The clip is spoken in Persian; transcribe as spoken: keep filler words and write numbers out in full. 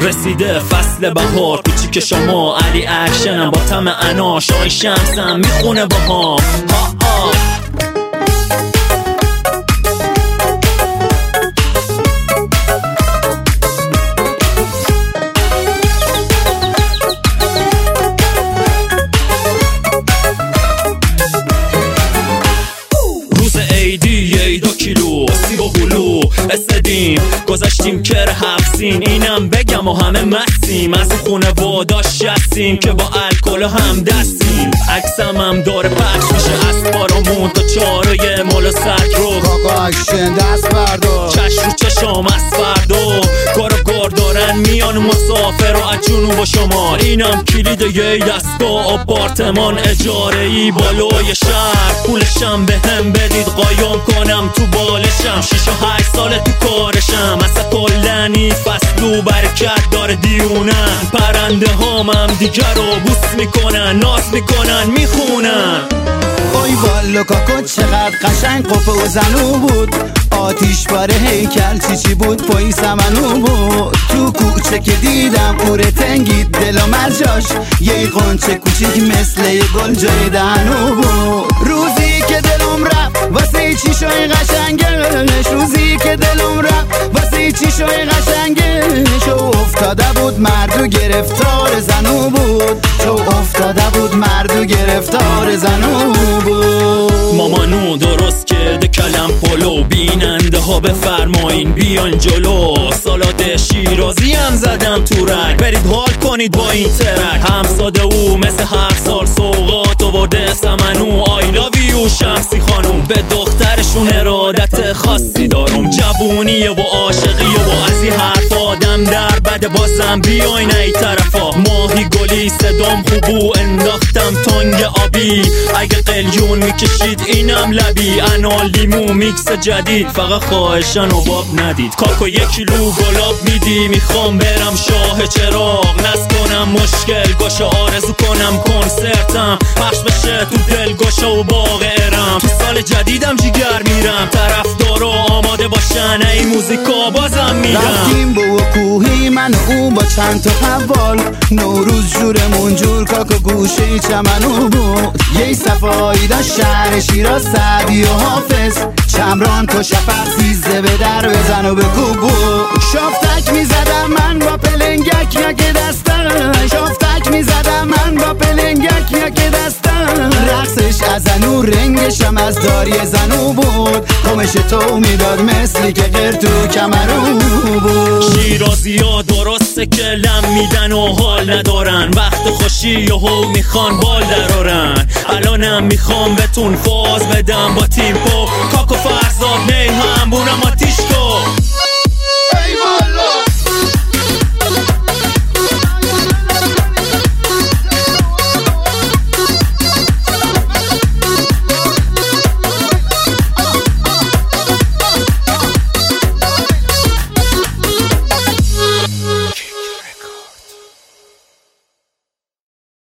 رسیده فصل بهار، کوچیک شما علی اکشنم با طعم انا، شای شمسم میخونه با هم. ها ها دو کیلو سیب و هلو استدیم گذاشتیم کر هفسین، اینم بگم و همه مستیم، از خونه وادا شستیم که با الکل هم دستیم. عکسم هم داره پخش میشه از پارامون تا چارای مال و سک رو. کاکا اکشن دست بردار، چش رو چشام از فردا، کارو کار دارن میان مسافر و از جنوب و شمال. اینم کلید یه دستگاه آپارتمان اجاره ای بالای شهر، پولشم به هم بدید قایم کنم تو بالشم. شیش و هشت ساله تو کارشم، اصلا کلنی فصلو برکت داره دیونن. پرنده هام هم دیگر رو بوس میکنن، ناز میکنن میخونن. وای والا کاکا چقدر قشنگ قفه و زنو بود، آتیش باره هیکل چی چی بود پایی سمنو بود. تو کوچه که دیدم قوره تنگید دلم از جاش، یه قنچه کوچیک مثل یه گل جای دهنو بود. روزی که دلم رفت واسه چی شای قشنگش، روزی که دلم رفت واسه چی شای قشنگش. افتاده بود مردو گرفتار زنو بود، تو افتاده بود مردو گرفتار زنو بود. مامانو درست کرده کلم پلو، بیننده ها بفرمایین بیان جلو. سالاد شیرازی هم زدم تو رنگ، برید حال کنید با این ترک. همساده او مثل هر سال سوغات آورده سمنو. آی لاوی یو شمسی خانوم، به دخترشون ارادت خاصی دارم. جوونیه و عاشقیه و از این حرف آدم در بده، بازم بیاین ای طرفا. ماهی گلی صدام خوبو انداختم تانگ آبی، اگه قلیون میکشید اینم لبی. انا لیمو میکس جدید، فقط خواهشن و باب ندید. کاکو یک کیلو گلاب میدی، میخوام برم شاه چراغ. نس کنم مشکل گوشه، آرزو کنم کنسرتم پخش بشه تو دل گوشه و باغ ارم. تو سال جدیدم جیگر میرم، طرفدارا آماده باشن ای موزیکا بازم میرم. رفتیم با کوهی من و او با چند تا حوال، نوروز جورمون جور کاکو گوشه چمنو بود. یه صفایی داشت شهر شیراز سعدی و حافظ، چمران تو شفق سیزده به در بزن و بگو بو. شافتک میزدم من با پلنگک یا که دستم، شافتک میزدم من با پلنگک یا که دستم. رقصش از زنو رنگشم از داری زنو بود، خمش تو میداد مثلی که غیر تو کمرو بود. شیرازی ها درسته که لم میدن و حال ندارن، وقت خوشی یهو میخوان بال درارن. الانم میخوام بهتون فاز بدم با تیمپو، کاکو فرزاد نی هم بونم آتیش کو.